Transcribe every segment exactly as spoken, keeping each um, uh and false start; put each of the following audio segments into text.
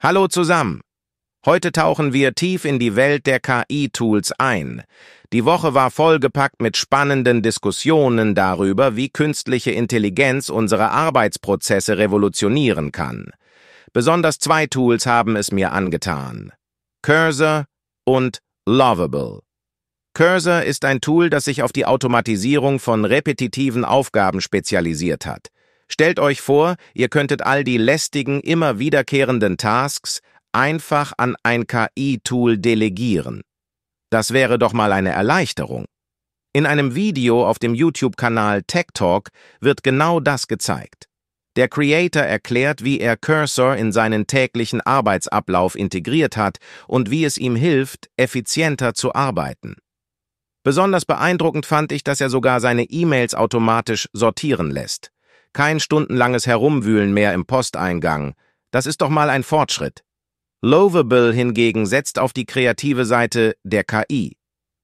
Hallo zusammen! Heute tauchen wir tief in die Welt der K I-Tools ein. Die Woche war vollgepackt mit spannenden Diskussionen darüber, wie künstliche Intelligenz unsere Arbeitsprozesse revolutionieren kann. Besonders zwei Tools haben es mir angetan: Cursor und Lovable. Cursor ist ein Tool, das sich auf die Automatisierung von repetitiven Aufgaben spezialisiert hat. Stellt euch vor, ihr könntet all die lästigen, immer wiederkehrenden Tasks einfach an ein K I-Tool delegieren. Das wäre doch mal eine Erleichterung. In einem Video auf dem YouTube-Kanal Tech Talk wird genau das gezeigt. Der Creator erklärt, wie er Cursor in seinen täglichen Arbeitsablauf integriert hat und wie es ihm hilft, effizienter zu arbeiten. Besonders beeindruckend fand ich, dass er sogar seine E-Mails automatisch sortieren lässt. Kein stundenlanges Herumwühlen mehr im Posteingang. Das ist doch mal ein Fortschritt. Lovable hingegen setzt auf die kreative Seite der K I.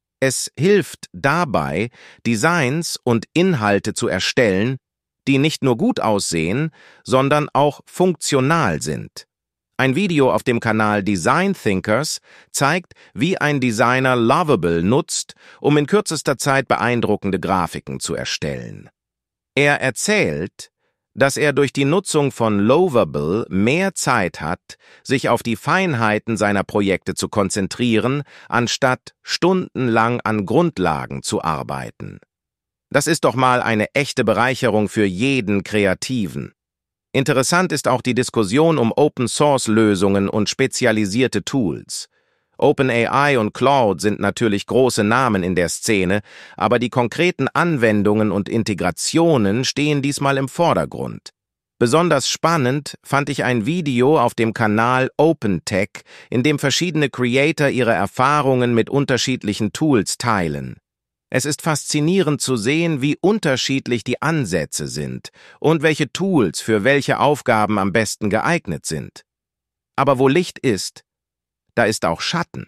Es hilft dabei, Designs und Inhalte zu erstellen, die nicht nur gut aussehen, sondern auch funktional sind. Ein Video auf dem Kanal Design Thinkers zeigt, wie ein Designer Lovable nutzt, um in kürzester Zeit beeindruckende Grafiken zu erstellen. Er erzählt, dass er durch die Nutzung von Lovable mehr Zeit hat, sich auf die Feinheiten seiner Projekte zu konzentrieren, anstatt stundenlang an Grundlagen zu arbeiten. Das ist doch mal eine echte Bereicherung für jeden Kreativen. Interessant ist auch die Diskussion um Open-Source-Lösungen und spezialisierte Tools. OpenAI und Claude sind natürlich große Namen in der Szene, aber die konkreten Anwendungen und Integrationen stehen diesmal im Vordergrund. Besonders spannend fand ich ein Video auf dem Kanal OpenTech, in dem verschiedene Creator ihre Erfahrungen mit unterschiedlichen Tools teilen. Es ist faszinierend zu sehen, wie unterschiedlich die Ansätze sind und welche Tools für welche Aufgaben am besten geeignet sind. Aber wo Licht ist, da ist auch Schatten.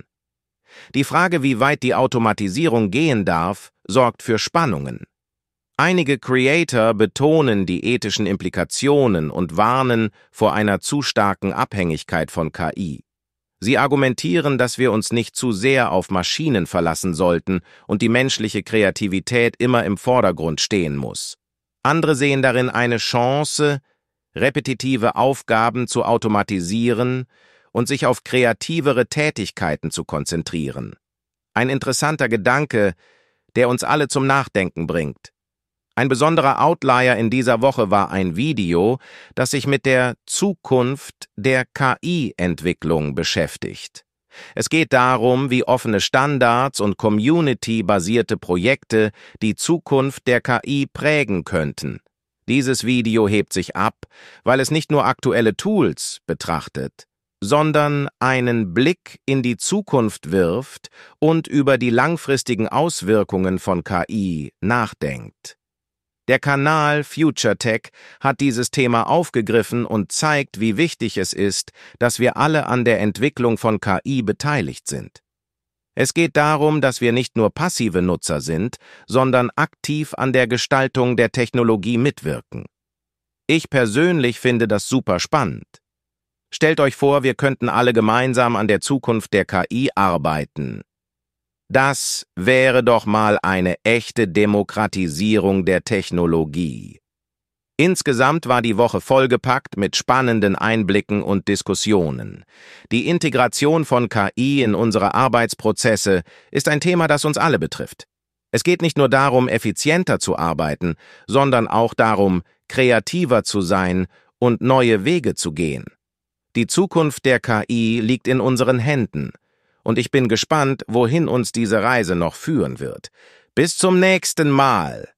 Die Frage, wie weit die Automatisierung gehen darf, sorgt für Spannungen. Einige Creator betonen die ethischen Implikationen und warnen vor einer zu starken Abhängigkeit von K I. Sie argumentieren, dass wir uns nicht zu sehr auf Maschinen verlassen sollten und die menschliche Kreativität immer im Vordergrund stehen muss. Andere sehen darin eine Chance, repetitive Aufgaben zu automatisieren und sich auf kreativere Tätigkeiten zu konzentrieren. Ein interessanter Gedanke, der uns alle zum Nachdenken bringt. Ein besonderer Outlier in dieser Woche war ein Video, das sich mit der Zukunft der K I-Entwicklung beschäftigt. Es geht darum, wie offene Standards und Community-basierte Projekte die Zukunft der K I prägen könnten. Dieses Video hebt sich ab, weil es nicht nur aktuelle Tools betrachtet, sondern einen Blick in die Zukunft wirft und über die langfristigen Auswirkungen von K I nachdenkt. Der Kanal FutureTech hat dieses Thema aufgegriffen und zeigt, wie wichtig es ist, dass wir alle an der Entwicklung von K I beteiligt sind. Es geht darum, dass wir nicht nur passive Nutzer sind, sondern aktiv an der Gestaltung der Technologie mitwirken. Ich persönlich finde das super spannend. Stellt euch vor, wir könnten alle gemeinsam an der Zukunft der K I arbeiten. Das wäre doch mal eine echte Demokratisierung der Technologie. Insgesamt war die Woche vollgepackt mit spannenden Einblicken und Diskussionen. Die Integration von K I in unsere Arbeitsprozesse ist ein Thema, das uns alle betrifft. Es geht nicht nur darum, effizienter zu arbeiten, sondern auch darum, kreativer zu sein und neue Wege zu gehen. Die Zukunft der K I liegt in unseren Händen. Und ich bin gespannt, wohin uns diese Reise noch führen wird. Bis zum nächsten Mal!